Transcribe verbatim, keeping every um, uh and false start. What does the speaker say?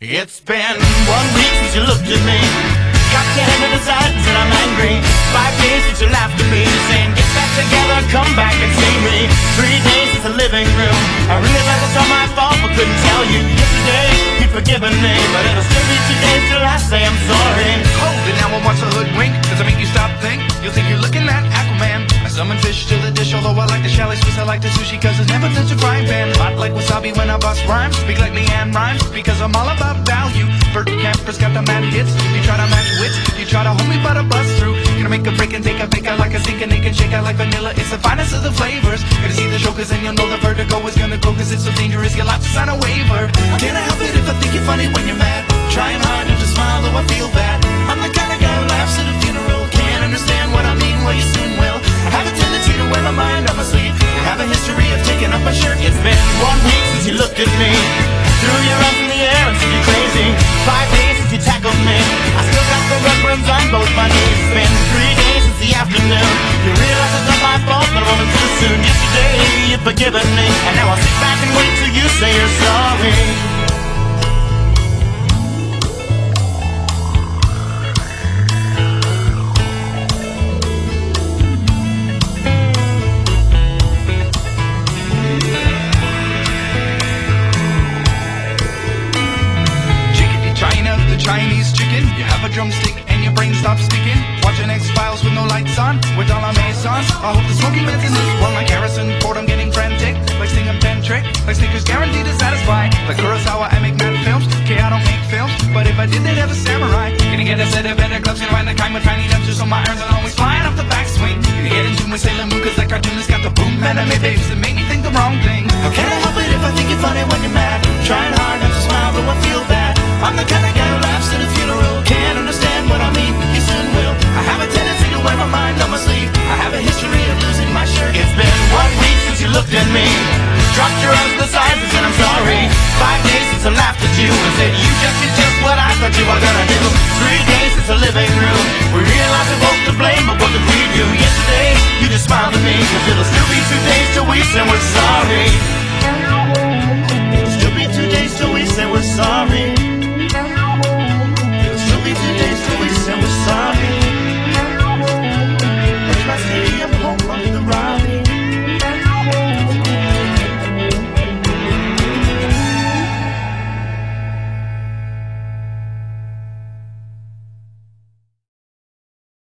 It's been one week since you looked at me, got your head to the side and said I'm angry. Five days since you laughed at me, saying get back together, come back and see me. Three days since the living room, I realized it's all my fault but couldn't tell you. Yesterday you'd forgiven me, but it'll still be two days till I say I'm sorry. Cold and now I watch the hoodwink. Does it make you stop think? You'll think you're looking at Aquaman. I summon fish to the dish, although I like the chalet Swiss, I like the sushi cause it's never touch a frying pan. Hot like wasabi when I bust rhymes, speak like Leanne Rhymes because I'm all about value. Bert Camper's got the mad hits. You try to match wits, you try to hold me but I bust through. Gonna make a break and take a bake, I like a sink and naked shake, I like vanilla, it's the finest of the flavors. Gonna see the show cause then you'll know the vertigo is gonna go cause it's so dangerous, you'll have to sign a waiver. Can't I help it if I think you're funny when you're mad? Trying hard not to smile though I feel bad. I'm the kind of guy who laughs at a funeral. Can't understand what I mean, well you soon will. I have a tendency to wear my mind on my sleeve. I have a history of taking off my shirt. It's been one week since you looked at me, threw your arms in the air and said you're crazy. Five days since you tackled me, I still got the rug burns on both my knees. It's been three days since the afternoon, you realize it's not my fault but a moment too soon. Yesterday you'd forgiven me, and now I'll sit back and wait till you say you're sorry. Chinese chicken, you have a drumstick and your brain stops sticking. Watching X-Files with no lights on, with all our maisons. I hope the smoky meds in this one like Harrison Ford, I'm getting frantic. Like singing pen trick, like Snickers guaranteed to satisfy. Like Kurosawa, I make mad films. Okay, I don't make films, but if I did, they'd have a samurai. Gonna get a set of better gloves, gonna find the kind with tiny nubs, so my irons are always flying off the backswing. Gonna get in tune with Sailor Moon, cause that cartoonist got the boom anime babes that make me think the wrong thing. How can I help it if I think you're funny when you're mad? Trying hard not to smile, though I feel bad. I'm the kind of guy who laughs at a funeral. Can't understand what I mean, you soon will. I have a tendency to wear my mind on my sleeve. I have a history of losing my shirt. It's been one week since you looked at me, dropped your arms to the sides and said I'm sorry. Five days since I laughed at you and said you just did just what I thought you were gonna do. Three days since the living room, we realized we're both to blame, but what did we do? Yesterday, you just smiled at me, cause it'll still be two days till we say we're sorry. It'll still be two days till we say we're sorry.